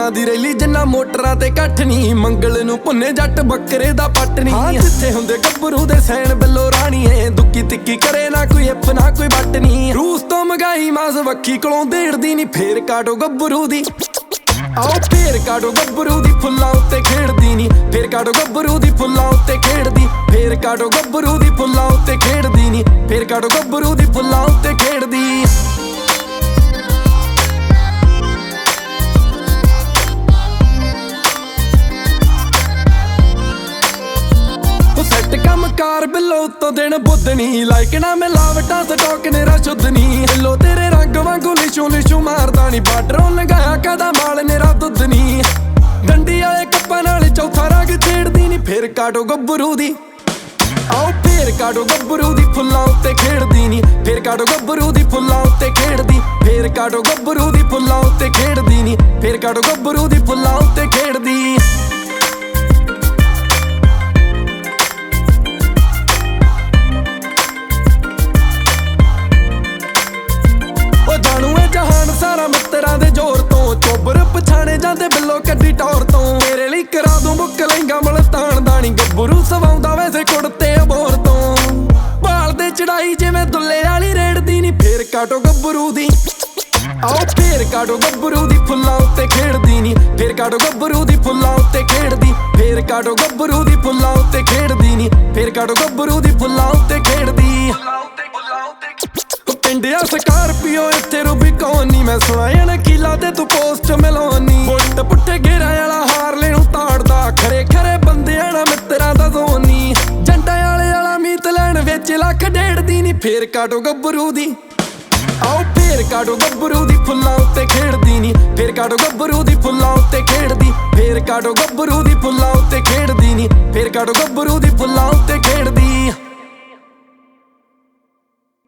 ਵੋਟਾਂ ਦੀ ਰੈਲੀ ਜਿੰਨਾ ਮੋਟਰਾਂ ਤੇ ਇਕੱਠ ਨੀ। ਮੰਗਲ ਨੂੰ ਭੁੰਨੇ ਜੱਟ ਬੱਕਰੇ ਦਾ ਪੱਟ ਨੀ। ਜਿੱਥੇ ਹੁੰਦੇ ਗੱਭਰੂ ਦੇ ਸੈਣ ਬਿੱਲੋ ਰਾਣੀਏ, ਦੁੱਕੀ ਤਿੱਕੀ ਕਰੇ ਨਾ ਕੋਈ ਇਫ ਨਾ ਕੋਈ ਵੱਟ ਨੀ। ਰੂਸ ਤੋਂ ਮਗਾਈ ਮਾਸ ਵੱਖੀ ਕੋਲੋਂ ਦੇੜਦੀ ਨੀ, ਫੇਰ ਕਾਟੋ ਗੱਭਰੂ ਦੀ। ਆਓ ਫੇਰ ਕਾਟੋ ਗੱਭਰੂ ਦੀ, ਫੁੱਲਾਂ ਉੱਤੇ ਖੇਡਦੀ ਨੀ। ਫੇਰ ਕਾਟੋ ਗੱਭਰੂ ਦੀ, ਫੁੱਲਾਂ ਉੱਤੇ ਖੇਡਦੀ। ਫੇਰ ਕਾਟੋ ਗੱਭਰੂ ਦੀ, ਫੁੱਲਾਂ ਉੱਤੇ ਖੇਡਦੀ ਨੀ। ਫੇਰ ਕਾਟੋ ਗੱਭਰੂ ਦੀ, ਫੁੱਲਾਂ ਉੱਤੇ ਖੇਡਦੀ। ਸੈੱਟ ਕੰਮ ਕਾਰ ਬਿੱਲੋ ਉੱਤੋਂ ਦਿਨ ਬੁੱਧਨੀ। ਲਾਇਕ ਨਾ ਮਿਲਾਵਟਾਂ ਸਟੋਕ ਨੇਰਾ ਸ਼ੁੱਧ ਨੀ। ਹਿੱਲੋ ਤੇਰੇ ਰੰਗ ਵਾਂਗੂ ਲਿਸ਼ੂ ਲਿਸ਼ੂ ਮਾਰਦਾ ਨੀ। ਬਾਰਡਰੋਂ ਲੰਘਾਇਆ ਕਦਾ ਮਾਲ ਨੇਰਾ ਦੁੱਧ ਨੀ। ਡੰਡੀ ਵਾਲੇ ਕੱਪਾਂ ਨਾਲ ਚੌਥਾ ਰੰਗ ਛੇੜਦੀ ਨੀ। ਫੇਰ ਕਾਟੋ ਗੱਭਰੂ ਦੀ। ਆਓ ਫੇਰ ਕਾਟੋ ਗੱਭਰੂ ਦੀ, ਫੁੱਲਾਂ ਉੱਤੇ ਖੇਡਦੀ ਨੀ। ਫੇਰ ਕਾਟੋ ਗੱਭਰੂ ਦੀ, ਫੁੱਲਾਂ ਉੱਤੇ ਖੇਡਦੀ। ਫੇਰ ਕਾਟੋ ਗੱਭਰੂ ਦੀ, ਫੁੱਲਾਂ ਉੱਤੇ ਖੇਡਦੀ ਨੀ। ਫੇਰ ਕਾਟੋ ਗੱਭਰੂ ਦੀ, ਫੁੱਲਾਂ ਉੱਤੇ ਖੇਡਦੀ। ਜਹਾਨ ਸਾਰਾ ਮਿੱਤਰਾਂ ਦੇ ਜ਼ੋਰ ਤੋਂ, ਚੋਬਰ ਪਛਾਣੇ ਜਾਂਦੇ ਬਿੱਲੋ ਕੱਢੀ ਟੌਰ ਤੋਂ। ਤੇਰੇ ਲਈ ਕਰਾ ਦੂੰ ਬੁੱਕ ਲਹਿੰਗਾ ਮਲਤਾਨ ਦਾ ਨੀ। ਗੱਭਰੂ ਸਵਾਉਂਦਾ ਵੈਸੇ ਕੁੜਤੇ ਅਬੋਰ ਤੋਂ। ਭਾਲ ਦੇ ਚੜਾਈ ਜਿਵੇਂ ਦੁੱਲੇ ਵਾਲੀ ਰੇੜਦੀ ਨੀ। ਫੇਰ ਕਾਟੋ ਗੱਭਰੂ ਦੀ। ਆਓ ਫੇਰ ਕਾਟੋ ਗੱਭਰੂ ਦੀ, ਫੁੱਲਾਂ ਉੱਤੇ ਖੇਡਦੀ ਨੀ। ਫੇਰ ਕਾਟੋ ਗੱਭਰੂ ਦੀ, ਫੁੱਲਾਂ ਉੱਤੇ ਖੇਡਦੀ। ਫੇਰ ਕਾਟੋ ਗੱਭਰੂ ਦੀ, ਫੁੱਲਾਂ ਉੱਤੇ ਖੇਡਦੀ ਨੀ। ਫੇਰ ਕਾਟੋ ਗੱਭਰੂ ਦੀ, ਫੁੱਲਾਂ ਉੱਤੇ ਖੇਡਦੀ। ਪਿੰਡਿਆ ਸਕਾਰਪੀਓ ਇੱਥੇ ਰੂਬੀਕੌਨ ਨੀ। ਮੈਂ ਸੁਣਾਇਆ ਨਕੀਲਾ ਤੇ ਤੂੰ ਪੋਸਟ ਮਿਲਾਉਣੀ। ਬੁੱਟ ਪੁੱਠੇ ਗੇਰਾਂ ਵਾਲਾ ਹਾਰਲੇ ਨੂੰ ਤਾੜਦਾ। ਖਰੇ ਖਰੇ ਬੰਦਿਆਂ ਨਾਲ ਮਿੱਤਰਾਂ ਦਾ ਜ਼ੋਨੀ। ਜੰਟਾਂ ਵਾਲਾ ਮੀਤ ਲੈਣ ਵਿੱਚ ਲੱਖ ਡੇੜਦੀ ਨੀ। ਫੇਰ ਕਾਟੋ ਗੱਭਰੂ ਦੀ। ਆਓ ਫੇਰ ਕਾਟੋ ਗੱਭਰੂ ਦੀ, ਫੁੱਲਾਂ ਉੱਤੇ ਖੇਡਦੀ ਨੀ। ਫੇਰ ਕਾਟੋ ਗੱਭਰੂ ਦੀ, ਫੁੱਲਾਂ ਉੱਤੇ ਖੇਡਦੀ। ਫੇਰ ਕਾਟੋ ਗੱਭਰੂ ਦੀ, ਫੁੱਲਾਂ ਉੱਤੇ ਖੇਡਦੀ ਨੀ। ਫੇਰ ਕਾਟੋ ਗੱਭਰੂ ਦੀ, ਫੁੱਲਾਂ